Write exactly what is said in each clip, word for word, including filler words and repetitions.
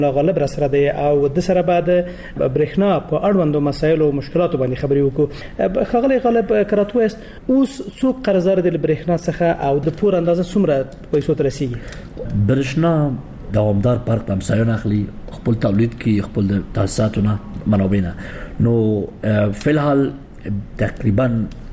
غالب را سره دی او د سره بعد برېښنا په اړوندو مسایلو او مشکلاتو باندې خبرې وکړو. خغلی غالب کراتو است اوس څوک قرضدار دی برېښنا څخه او د پور اندازه څومره پیسو ته رسیږي؟ برېښنا دوامدار پارک همسایون اخلي، خپل تولید کی، خپل تاسیساتونه منابعنا. نو فی الحال تقریبا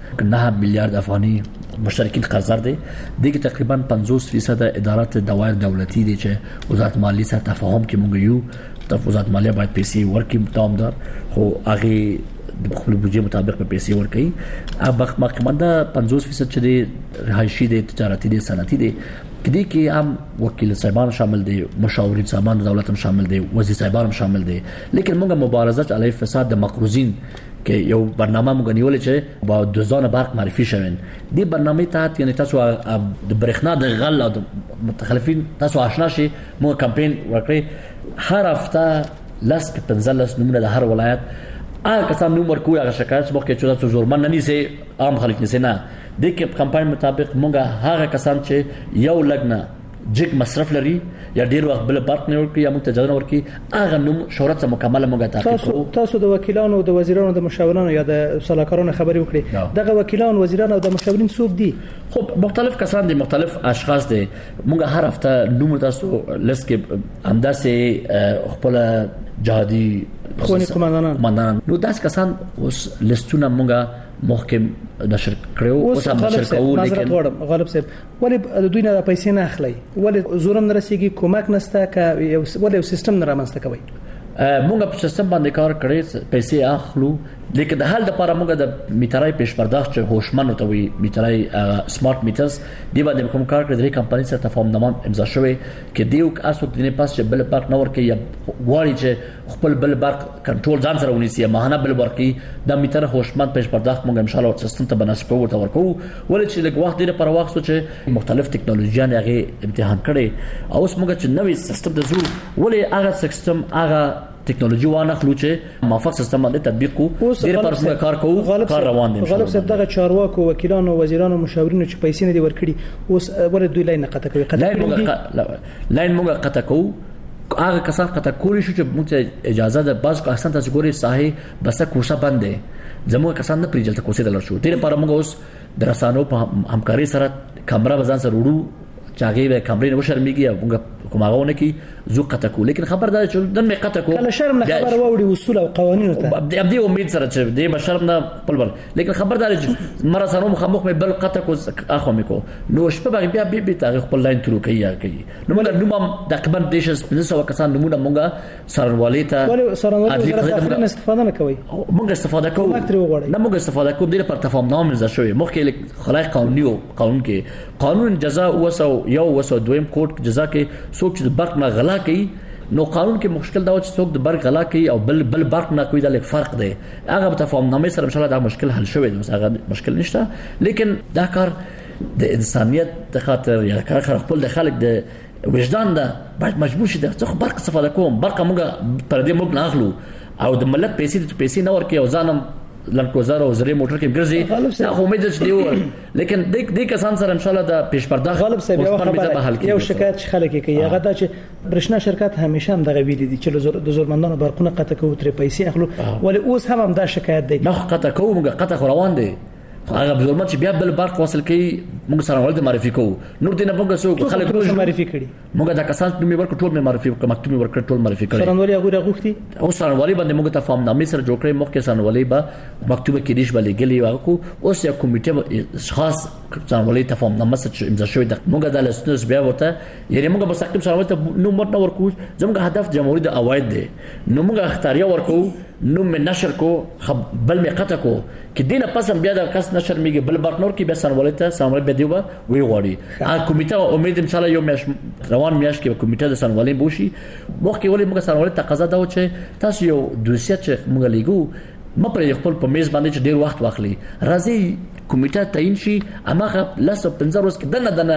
نه میلیارد افغانی مشترکین قرضدار دي. دیگه تقریبا پنځوس درصد ادارات دوایر دولتی دي چې وزارت مالیه سره تفاهم کې مونږ یو د وزارت مالیه باید پیسې ورکړي دوامدار، خو هغه د خپل بودجه مطابق په پیسې ورکړي. اب مخکمنده پنځوس درصد چې دي رهایشي دي، تجارتي دي، صنعتي دي. کدی کې هم وکیل صاحبان شامل دي، مشاورین صاحبان دولت هم شامل دي، وزیر صاحبان هم شامل دي. لیکن موږ مبارزه علیه فساد د مقروضین کې یو برنامه موږ نیولې چې با دوزانه برق معرفي شوین. دی برنامه تحت یعنی تاسو د برېښنا د غل او متخلفین تاسو آشنا شي. موږ کمپاین وکړي هر هفته لاس کې پنځلس نمونه د هر ولایت هغه کسان نوم ورکوي، هغه شکایت مخ کې چې تاسو زورمن نه نیسي، عام خلک نیسي نه. د کې کمپاین مطابق موږ هغه کسان چې یو لګنه جګ مصرف لري یا ډیر وخت بل برق نه ورکي یا موږ ته اجازه ورکي، هغه نوم شهرت مکمل موږ تعقیب کوو. تاسو د وکیلانو، د وزیرانو، د مشاورانو یا د صلاحکارانو خبري وکړي. دغه وکیلان، وزیران او د مشاورین څوک دي؟ خب مختلف کسان دي، مختلف اشخاص دي. موږ هر هفته نوم تاسو لس کې همداسې خپل جهادي خوني قومندانان قومندانان نو داس کسان اوس لستونه موږ محکم نشر کړو، اوس هم نشر کوو. لیکن غالب صاحب ولی دوی نه پیسې نه اخلي، ولی زورم نه رسیږي، کومک نشته ک ولی سیستم نه رامنځته کوي. موږ په سیستم باندې کار کړی، پیسې اخلو، لیکن د حل لپاره موږ د میټرای پیش پرداخت چې هوشمن ته وي میټرای سمارټ میټرز دی باندې کوم کار کړی. د کمپنۍ سره تفاهم نامه امضا شوی کې دیو اسو د نه پاس چې بل برق نه ورکي یا غواړي چې خپل بل برق کنټرول ځان سره ونیسي یا ماهانه بل ورکي. د میټر هوشمن پیش پرداخت موږ ان شاء الله سیستم ته بنسبت ورته ورکو. ولې چې لږ وخت ډیر پر وخت چې مختلف ټکنالوژیان هغه امتحان کړي او اوس موږ چې نوې سیستم د زور ولې هغه سیستم هغه ټکنالوژي وانه خلو چې موافق سیستم باندې تطبیق کو ډیر پر کار کوو، کار روان دي. غالب صاحب دغه چارواکو، وکیلانو، وزیرانو، مشاورینو چې پیسې نه دي ورکړي اوس ولې دوی لاین قطع کوي؟ قطع کوي لاین موږ قطع کوو. هغه کسان قطع کولی شو چې موږ اجازه ده. بعض کسان تاسو ګوري ساحه بس کوسه باندې زموږ کسان نه پریجلته کوسه دلر شو. ډیر پر موږ اوس درسانو په همکاري سره کیمرا بزان سره وړو چې هغه به کیمرې نو شرمېږي او موږ کوماغونه کی زو قطع کو. لیکن خبردار چې دن مې قطع کو کله شرم نه خبر ووري اصول او قوانینو ته ابدي امید سره چې دې بشرم نه خپل بل. لیکن خبردار چې مره سره مخامخ مې بل قطع کو اخو مې کو نو شپه بیا بیا بیا تاریخ خپل لاین ترو کوي کوي. نو موږ نوم تقریبا دیشس پنځه سوه کسان نمونه موږ سرنوالي ته ولې سرنوالي ته استفاده نه کوي. موږ استفاده کوو نه موږ استفاده کوو د پر تفاهم نامه زده شوی مخکې خلای قانوني او قانون کې قانون جزاء وسو یو وسو دویم کوټ جزاء کې څوک چې برق نه غلا کوي نو قانون کې مشکل دا چې څوک د برق غلا کوي او بل بل برق نه کوي دا لږ فرق دی. هغه په تفاهم نامه سره ان شاء الله دا مشکل حل شوی دی، هغه مشکل نشته. لیکن دا کار د انسانيت د خاطر یا کار خپل د خلک د وجدان ده باید مجبور شي د څخه برق استفاده کوم. برق موږ پر دې موږ نه اخلو او د ملت پیسې د پیسې نه ورکي او ځانم لنکوزار او زری موټر کې ګرځي دا امید چې دی. لیکن د دې کسان سره ان شاء الله د پیش پرداخت غالب صاحب یو خبر یو شکایت خلک کوي هغه دا چې برښنا شرکت همیشه هم دغه ویلي دي چې د زورمندانو برقونه قطع کوي تر پیسې اخلو، ولی اوس هم هم دا شکایت دی نه قطع کوو موږ قطع روان دي. هغه بزرمن چې بیا بل برق وصل کوي موږ سره ولته معرفي کوو. نور دینه موږ څو خلک ټول معرفي کړي موږ دا کسان چې موږ ورکړ ټول معرفي کوو، مکتوب ورکړ ټول معرفي کړي. سرنوالي هغه غوښتي او سرنوالي باندې موږ ته فهم نامې سره جوړ کړی مخکې سرنوالي به مکتوب کې دیش بلې غلي واکو. اوس یو کمیټه خاص سرنوالي ته فهم نامه سره امضا شوی د موږ د لسنس بیا ورته یعنی موږ مستقیم سرنوالي ته نو مت نه ورکو. زموږ هدف جمهوریت د اواید دی نو موږ اختیاریه ورکو نو من نشر کو بل می قطع کو کې دینه پسم بیا د کس نشر میږي بل برق نور کې به سرنوالي ته سرنوالي به دیوه وی غواړي. ا کمیټه امید ان شاء الله یو میاش روان میاش کې کمیټه د سرنوالي بوشي وخت کې ولې موږ سرنوالي تقاضا دا و چې تاسو یو دوسیه چې موږ لګو ما پر خپل په میز باندې چې ډیر وخت واخلي راځي کمیټه تعین شي اماغه لاسو پنځه ورځې کې دنه دنه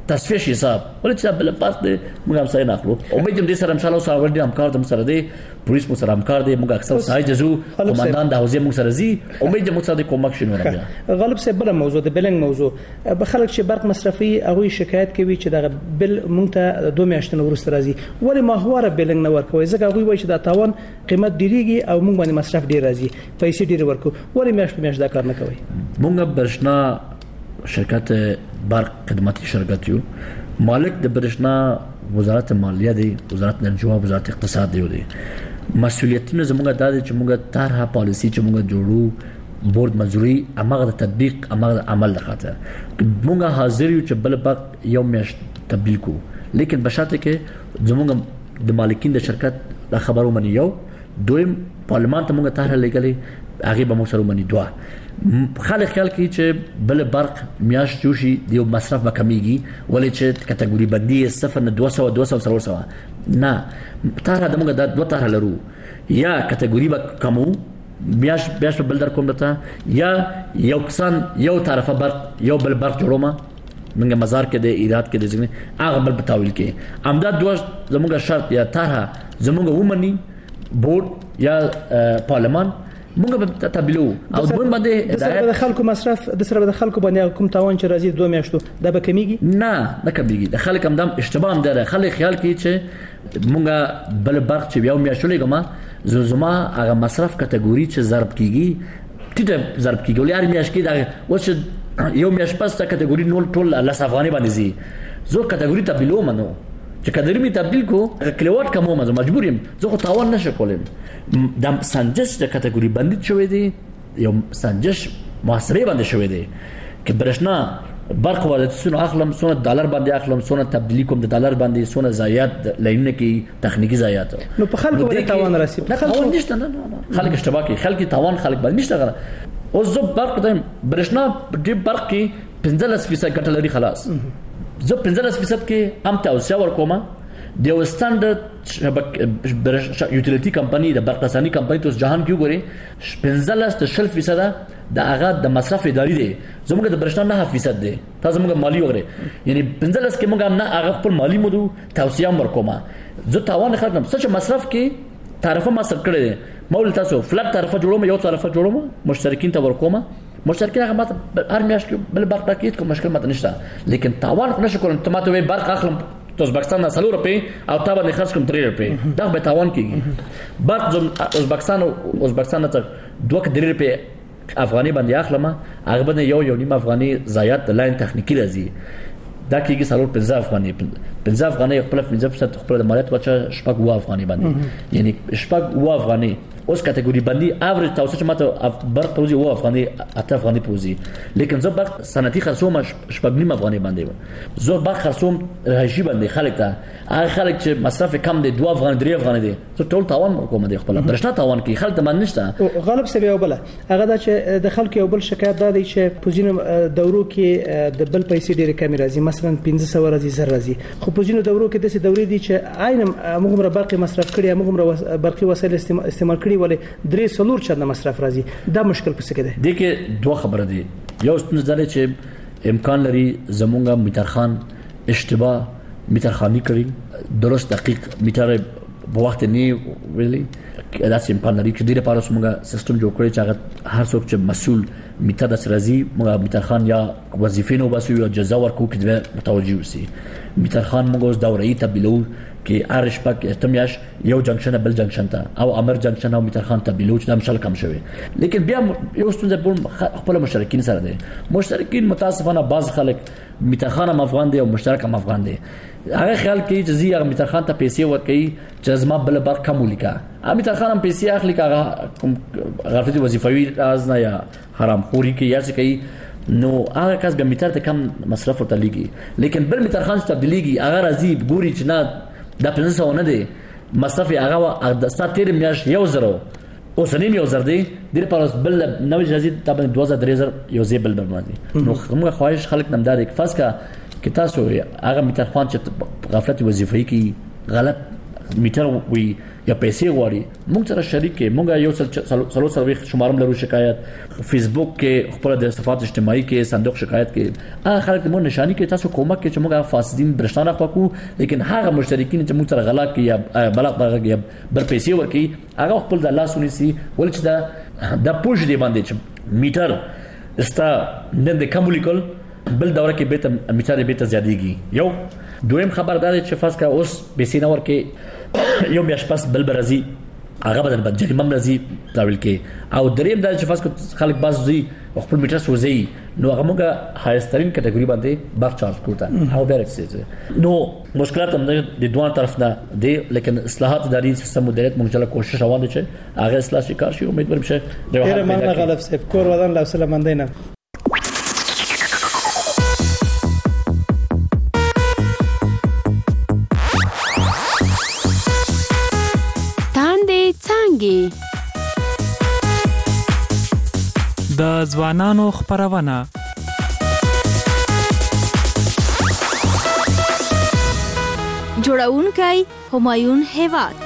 تصفیه شي حساب ولې چې بل پات موږ هم سره ناخلو امید دې سره ان شاء الله سره ورډي همکار د سره دی پولیس مو سره همکار دی موږ اکثر سای جزو قومندان د حوزه موږ سره زی امید دې موږ سره کومک شنو راځي غالب صاحب بل موضوع د بلنګ موضوع به خلک چې برق مصرفي هغه شکایت کوي چې د بل موږ ته دوه میاشتې ورسته راځي ولې ماهواره بلنګ نه ورکوي ځکه هغه وایي چې د تاوان قیمت ډیریږي او موږ باندې مصرف ډیر راځي پیسې ډیر ورکو ولې میاشت میاشت دا کار نه کوي موږ برښنا شرکت برق خدماتي شرکت یو مالک د برښنا وزارت مالیه دی وزارت انرژي وزارت اقتصاد دی دی مسؤلیتونه زموږ د چې موږ طرحه پالیسی چې موږ جوړو بورډ منځوري امغه د تطبیق امغه عمل لخاطر موږ حاضر یو چې بل باق یو میاشت تبدیل کو لیکن بشرط کې زموږ د مالکین د شرکت د خبرو منی یو دویم پارلمان ته موږ طرحه لګلې هغه به موږ سره منی دوه خلک خیال کوي چې بل برق میاش جوشي دیو مصرف به کمیږي ولې چې کټګوري بندي صفر نه دوه سوه دوه سوه سره سره نه طرحه د موږ د دوه طرحه لرو یا کټګوري به کمو میاش بیاش بل در کوم دته یا یو کسان یو طرفه برق یو بل برق جوړوما موږ مزار کې د ایراد کې د ځنه هغه بل بتاویل کې امداد دوه زموږ شرط یا طرحه زموږ ومني بورډ یا پارلمان موږ به تبلو او موږ باندې د خلکو مصرف د سره د خلکو باندې کوم تاوان چې راځي دوه میاشتو دا به کمیږي نه نه کمیږي د خلک هم د اشتباه هم ده خلک خیال کوي چې موږ بل برق چې یو میاشتو لګما زوزما هغه مصرف کټګوري چې ضرب کیږي ټیټه ضرب کیږي ولې هر میاشت کې دا وڅ یو میاشت پس تا کټګوري نول ټول الله افغاني باندې زی زه کټګوري تبلو منو چې کډری می تبدیل کو کلیوات کومه مزه مجبوریم زه خو تاوان نشه کولم د سنجش د کټګوري بندي شوې دي یو سنجش محاسبه باندې شوې دي چې برښنا برق وارداتونو اخلم سونه ډالر باندې اخلم سونه تبدیلی کوم د ډالر باندې سونه زیات لاینونه کې تخنیکی زیات نو په خلکو باندې تاوان راسي نه خلک نشته نه خلک اشتباه کوي خلک تاوان خلک باندې نشته غره او زه برق د برښنا د برق کې پنځلس فیصد ګټه لري خلاص زه پنځلس فیصد کې هم توسعه ورکوم د یو سټانډرډ یوټیلیټي کمپنی د برق رساني کمپنی ته جهان کې وګوري پنځلس ته شل فیصد د هغه د مصرف اداري دی زموږ د برښنا نه فیصد دی تاسو موږ مالی وګورئ یعنی پنځلس کې موږ نه هغه خپل مالی مودو توسعه ورکوم زه تاوان خلک نه څه مصرف کې طرفه مصرف کړی دی مول تاسو فلټ طرفه جوړوم یو طرفه جوړوم مشترکین ته ورکوم مشترکین هغه ماته هر میاشت بل برق راکېد کوم مشکل ماته نشته لیکن تاوان نشه کولم ته ماته وي برق اخلم ازبکستان نه سلور روپے او تا باندې خرج کوم درې روپے دا به تاوان کیږي برق زم ازبکستان او ازبکستان ته دوه درې روپے افغاني باندې اخلم هغه باندې یو یو نیم افغاني زیات د لاین تخنیکی راځي دا کېږي سلور پنځه افغاني پنځه افغاني خپل پنځه فیصد خپل د مالیات وچه شپږ و افغاني باندې یعنی شپږ و افغاني اوس کټګوري باندې اوریج توسعه ماته برق پروزي و افغاني اته افغاني پروزي لیکن زه برق صنعتي خرڅوم شپږ نیم افغاني باندې زه برق خرڅوم رهشي باندې خلک ته هغه خلک چې مصرف کم دي دوه افغاني درې افغاني دي زه ټول تاوان کوم دي خپل برښنا تاوان کوي خلک ته من نشته غالب سبي او بل هغه دا چې د خلکو یو بل شکایت دا دی چې پوزینو دورو کې د بل پیسې ډېر کم راځي مثلا پنځه سوه راځي زر راځي خو پوزینو دورو کې د سې دورې دي چې عین موږ برق مصرف کړی موږ برقي وسایل استعمال کړی ولې درې سلور چنده مصرف راځي دا مشکل پس کې ده د کې دوه خبره دي یو ستنه ده چې امکان لري زمونږه میټرخان اشتباه میټرخانی کړی درست دقیق میټر په وخت نه ویلي دا امکان لري چې د لپاره څنګه سیستم جوړ کړی چې هغه هر څوک چې مسؤل میټر د سرازي موږ میټرخان یا وظیفې نو باسو یا جزا ورکو کې متوجي وسی میټرخان موږ دورې تبلو کې ارش پک تمیاش یو جنکشن بل جنکشن ته او امر جنکشن او میټرخان تبلو چې د مشل کم شوی لیکن بیا یو ستونزه په خپل مشترکین سره دي مشترکین متاسفانه بعض خلک میټرخان هم افغان دي او مشترک هم افغان دي هغه خیال کوي چې زی هغه میټرخان ته پیسې ورکړي چې زما بل بر کم ولیکا ا میټرخان هم پیسې اخلي کاغه کوم غلطي وظیفوي راز نه یا حرام خوري کې یا څه کوي نو هغه کس به میټر ته کم مصرف ورته لګي لیکن بل میټرخان ته تبدیلیږي هغه راځي ګوري چې نه دا پنځه سوه نه دی مصرف هغه د سات تیر میاشت یو زرو اوس نیم یو زر دی د لپاره بل نوې جزازي تابع دوه زره درې زره یو زی بل باندې نو موږ خواهش خلک نمدار یک فاس کا کې تاسو هغه میټرخان چې غفلت وظیفي کې غلط میټر وي یا پیسې غواړي موږ سره شریک کې موږ یو څل څلور څلور شمارم لرو شکایت فیسبوک کې خپل د صفات اجتماعي کې صندوق شکایت کې هغه خلک موږ نشانی کې تاسو کومک کې چې موږ فاسدین برښنا راخواکو لیکن هغه مشترکین چې موږ سره غلا کوي یا بلغ بلغ یا بر پیسې ورکي هغه خپل د الله سونیسي ول چې دا د پوج دی باندې چې میټر استا نن د کومولیکل بل دوره کې به ته میټر به ته زیاتېږي یو دویم خبردار چې فاس کا اوس بیسین اور کې یو میاش پاس بل برازي هغه بدل بد جریمه مرزي تاویل کې او دریم دا چې فاس کو خلک باز زی خپل میټر سوزي نو هغه موږ هایسترین کټګوري باندې بار چارج کوته او بیرکس نو مشکلات هم د دوه طرف نه دي لیکن اصلاحات اداري سیستم مدیریت موږ کوشش روان دي چې هغه اصلاح شي کار شي امید ورم شه ډیر مننه غلف صاحب کور ودان له سلام مندینه د ځوانانو خبرونه جوړونکی همایون هیواد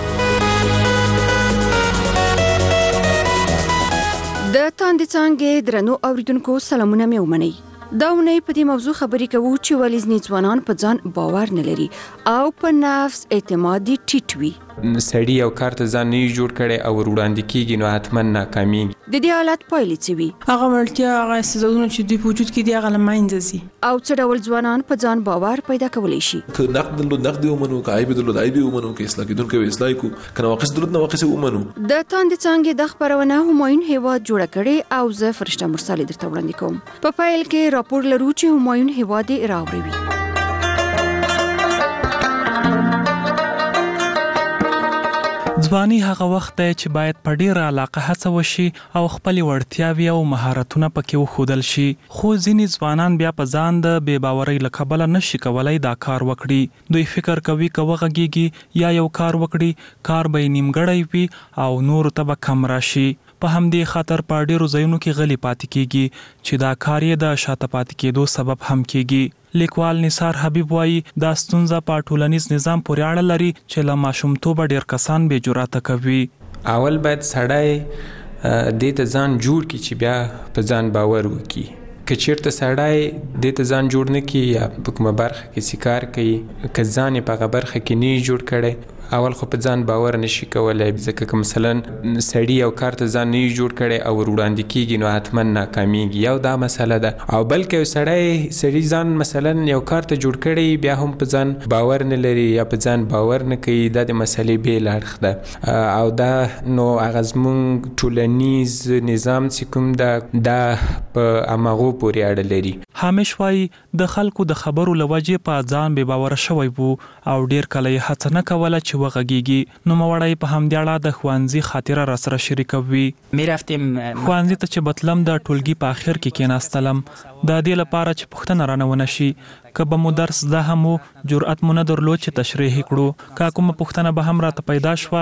د تاندې څانګې درنو اوریدونکو سلامونه مې ومنئ دا ونې په دې موضوع خبرې کوو چې ولې ځینې ځوانان په ځان باور نه لري او په نفس اعتماد ټیټ وي سړی او کار ته ځان نه جوړ کړي او وړاندې کیږي نو حتما ناکامي د دې حالت پایلې څه وي هغه ورتیا هغه استعدادونه چې دوی په وجود کې دي هغه لماینځي او څه ډول ځوانان په ځان باور پیدا کولی شي که نقد له نقد ومنو که عیب له عیب ومنو که اصلاح کیدونکو اصلاح کو کنه واقع درود نه واقع ومنو د تاندې څانګې د خبرونه همایون هیواد جوړ کړي او زه فرشته مرسل درته وړاندې کوم په پایل کې راپور لرو چې همایون هیواد راوړي ځواني هغه وخت دی چې باید په ډیره علاقه هڅه وشي او خپل وړتیاوې او مهارتونه پکې وښودل شي خو ځینې ځوانان بیا په ځان د بې باورۍ له کبله نشي کولای دا کار وکړي دوی فکر کوي که وغږیږي یا یو کار وکړي کار به یې نیمګړی وي او نورو ته به کم راشي په همدې خاطر په ډیرو ځایونو کې غلي پاتې کیږي چې دا کار یې د شاته پاتې کېدو سبب هم کیږي لیکوال نثار حبیب وایي دا ستونزه په ټولنیز نظام پورې اړه لري چې له ماشومتوبه ډیر کسان بې جرأته کوي اول باید سړی دې ته ځان جوړ کړي چې بیا په ځان باور وکړي که چیرته سړی دې ته ځان جوړ نه کړي یا په کومه برخه کې سکار کوي که ځان یې په هغه برخه کې نه جوړ کړی اول خو په ځان باور نشي کولای ځکه که مثلا سړی او کار ته ځان نه جوړ کړي او وړاندې کیږي نو حتما ناکامیږي یو دا مسله ده او بلکې یو سړی سړی ځان مثلا یو کار ته جوړ کړي بیا هم په ځان باور نه لري یا په ځان باور نه کوي دا د مسلې بیل اړخ ده او دا نو هغه زموږ ټولنیز نظام چې کوم ده دا په هماغو پورې اړه لري همیش وایي د خلکو د خبرو له وجې په ځان بې باوره شوی وو او ډیر کله یې هڅه نه کوله چې وغږیږي نو موړی په همدې اړه د ښوونځي خاطره را سره شریکوي ښوونځي ته چې بتلم د ټولګي په اخر کې کېناستلم د دې لپاره چې پوښتنه رانه ونه شي که به مو درس زده هم و جرأت مو نه درلود چې تشریح کړو که کومه پوښتنه به هم راته پیدا شوه